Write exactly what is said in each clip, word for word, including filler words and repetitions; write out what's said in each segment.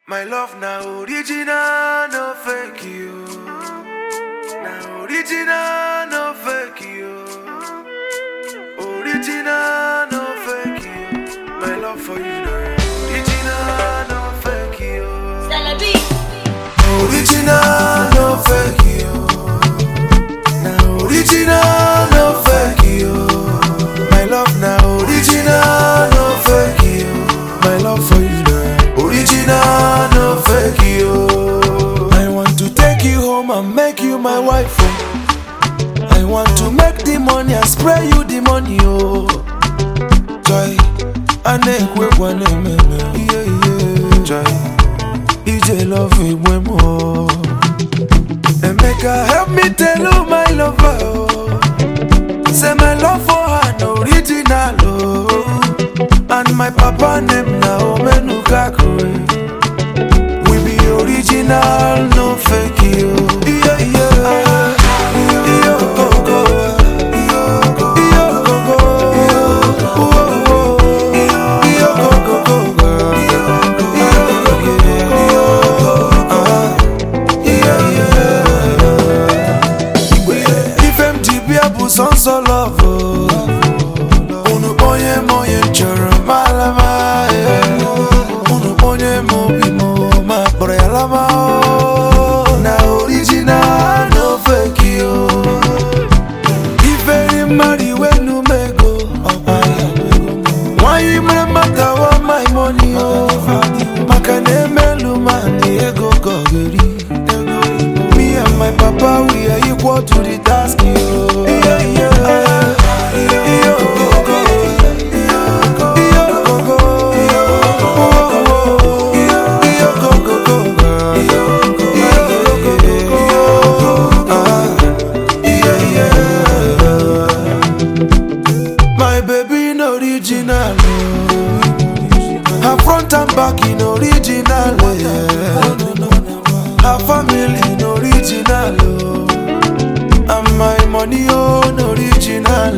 My love now original, no fake you. Now original, no fake you. Original, no fake you. My love for you now original, no fake you. Celebi. Original, no fake you. Now original, no fake you. My love now original, no fake you. My love for you now original, no fake you. I want to take you home and make you my wife. Oh. I want to make the money and spray you the money. Oh, joy, I make we one yeah yeah. Joy, E J love me when more. And make her help me tell you my lover. Oh. Say my love for her no original. Oh. And my papa name na Omenukakure. We be original, no fake you. Yeah, yeah. Yo, go, go. Yo, go, go. Yo, go, go, go. Yeah, yeah. If M T B abu son so love. Unu boye moye choro malama. Unu boye mo bi mo ma bore alama. Na original, no fake you. If very marry when you make go. Why you maka wa my money oh. Makane melu mani ego gogeri. Me and my papa we are equal to the task yo. Yeah yeah. Yo go go. Yo go go. Yo go go go. My baby no original. Her front and back in original. Her family no original. And my money on original.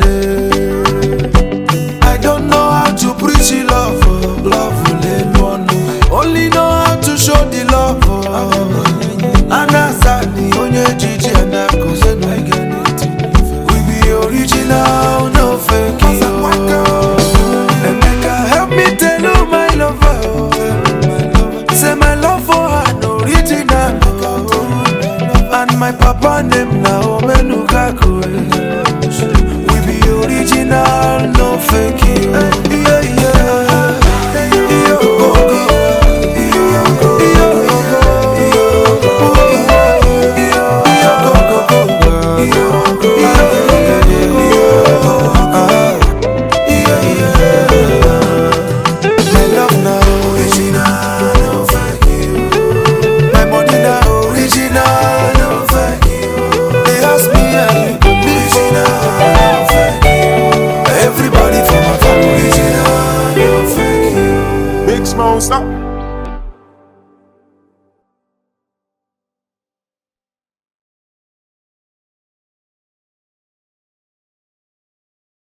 I don't know how to preach the love. Love will only know how to show the love. Anasani onye jiji anakoze no identity. We be original, no fake you. And make her help me tell you my lover. Say my love for her no original. And my papa name na Omenukakure. We be original, no fake you. Yeah yeah. Yo go go. Yo go Stop.